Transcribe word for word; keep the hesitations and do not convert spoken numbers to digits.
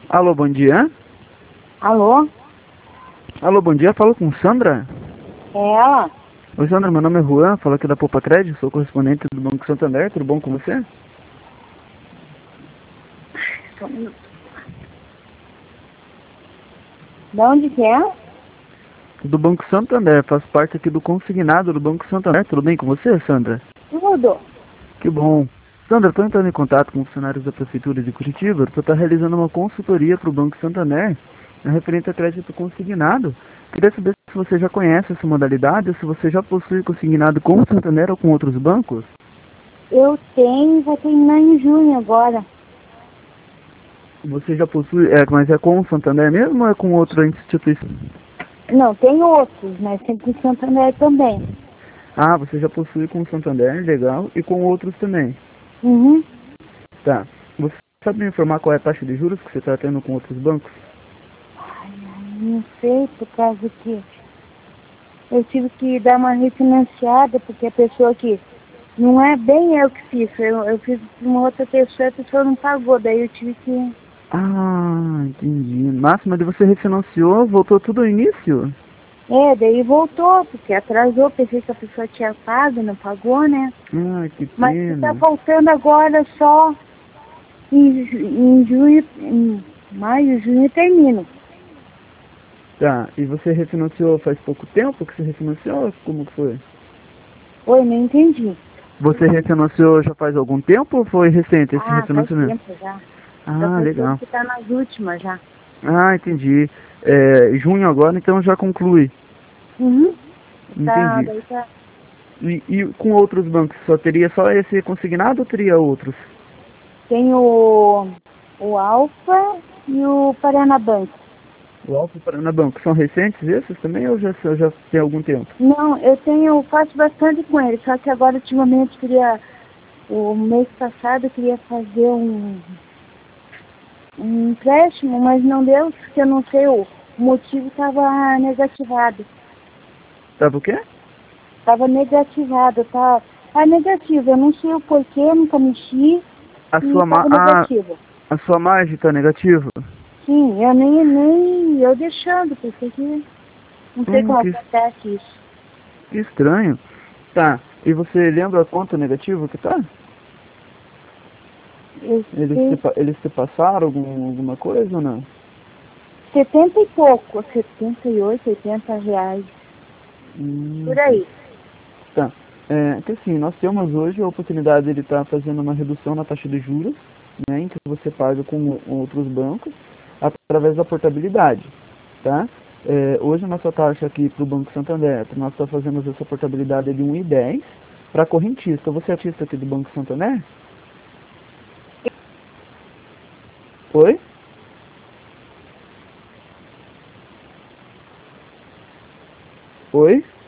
Alô, bom dia. Alô? Alô, bom dia. Falo com Sandra. É ela? Oi, Sandra. Meu nome é Juan. Falo aqui da Poupa Crédito. Sou correspondente do Banco Santander. Tudo bom com você? Só um minuto. De onde que é? Do Banco Santander. Faço parte aqui do consignado do Banco Santander. Tudo bem com você, Sandra? Tudo. Que bom. Sandra, estou entrando em contato com funcionários da Prefeitura de Curitiba para estar realizando uma consultoria para o Banco Santander referente a crédito consignado. Queria saber se você já conhece essa modalidade, ou se você já possui consignado com o Santander ou com outros bancos. Eu tenho, vou terminar em junho agora. Você já possui, é, mas é com o Santander mesmo ou é com outra instituição? Não, tem outros, mas sempre em Santander também. Ah, você já possui com o Santander, legal, e com outros também. Uhum. Tá. Você sabe me informar qual é a taxa de juros que você está tendo com outros bancos? Ai, ai, não sei, por causa que eu tive que dar uma refinanciada, porque a pessoa que não é bem eu que fiz, eu, eu fiz para uma outra pessoa e a pessoa não pagou, daí eu tive que... Ah, entendi. Máxima de você refinanciou, voltou tudo ao início? É, daí voltou, porque atrasou, pensei que a pessoa tinha pago, não pagou, né? Ah, que Mas está pena. faltando agora só em, ju- em junho, em maio, junho termina. Tá, e você refinanciou faz pouco tempo que você refinanciou? Como que foi? Oi, não entendi. Você refinanciou já faz algum tempo ou foi recente esse Ah, faz refinanciamento? tempo já. Já Ah, faz tempo legal. que tá nas últimas já. Ah, entendi. É, junho agora, então já conclui. Uhum. Tá, Entendi. daí tá. E, e com outros bancos, só teria só esse consignado ou teria outros? Tem o, o Alfa e o Paranabanco. O Alfa e o Paranabanco, são recentes esses também ou já, já tem algum tempo? Não, eu tenho, faço bastante com ele, só que agora ultimamente queria, o mês passado eu queria fazer um, um empréstimo, mas não deu, porque eu não sei, o motivo estava negativado. Sabe o quê? Estava negativado, tá? Tá negativo, eu não sei o porquê, nunca mexi A e sua, ma estava a, negativo. a sua margem está negativa? Sim, eu nem, nem eu deixando, porque que não sei Hum, como que, acontece isso. que estranho. Tá, e você lembra a conta negativa que tá? Eu Eles te, sei, pa- eles te passaram algum, alguma coisa ou não? setenta e pouco, setenta e oito, oitenta reais, Hum, por aí. tá. É, que assim, nós temos hoje a oportunidade de estar fazendo uma redução na taxa de juros, né, em que você paga com outros bancos, através da portabilidade, tá? É, hoje a nossa taxa aqui para o Banco Santander, nós estamos fazendo essa portabilidade de um e dez para correntista. Você é artista aqui do Banco Santander? Oi? Oi?